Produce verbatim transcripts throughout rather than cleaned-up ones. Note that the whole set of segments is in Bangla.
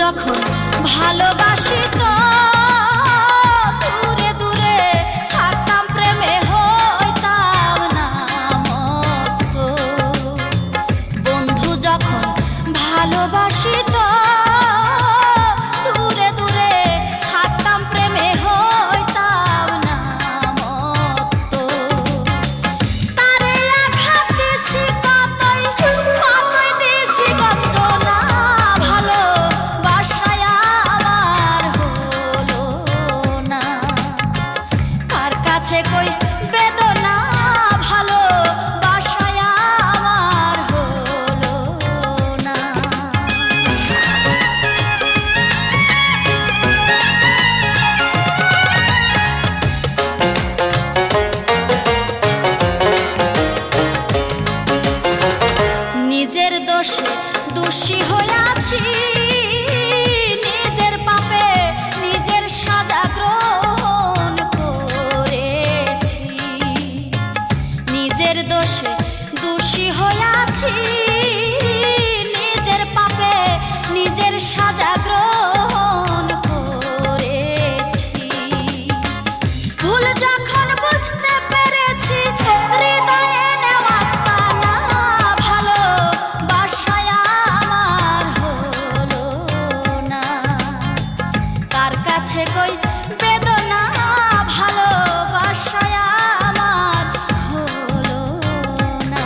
যখন ভালোবাসিত দূরে দূরে থাকতাম প্রেমে হইতাম না মত্ত। বন্ধু যখন ভালোবাসিত দূরে দূরে থাকতাম প্রেমে হইতাম না মত্ত। তারে আঘাত দিছি কতই কতই দিছি গঞ্জনা, ভালোবাসায় আমার হলো না। তার কাছে কই বেদনা, ভালোবাসায় আমার হলো না। নিজের দোষে দোষী হইয়াছি, নিজের পাপে নিজের সাজা গ্রহণ করেছি। নিজের দোষে দোষী হইয়াছি, নিজের পাপে নিজের সাজা গ্রহণ করেছি। ভুল যখন বুঝতে পেরেছি হৃদয়ে নেওয়া স্থানা, ভালোবাসায় আমার হলো না। কার কাছে কই বেদনা, ভালোবাসায় আমার হলো না।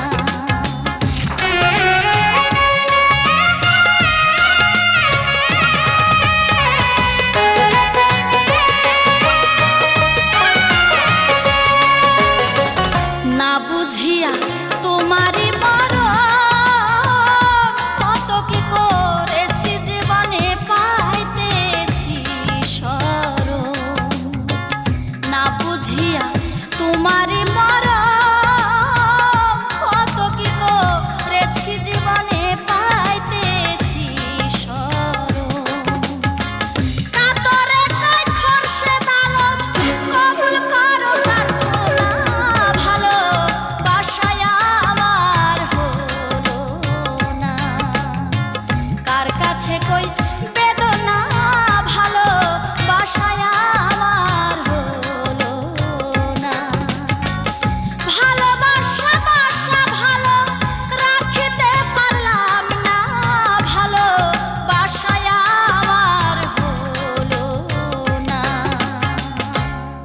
না বুঝিয়া তোমারই মরণ, কত কি করেছি জীবনে পাইতেছি শরণ। না বুঝিয়া তোমারই মরণ, কত কি করেছি জীবনে পাইতেছি শরণ। কাতরে কয় খোরশেদ আলম কবুল করো প্রার্থনা, ভালোবাসায় আমার হলো না। কার কাছে কই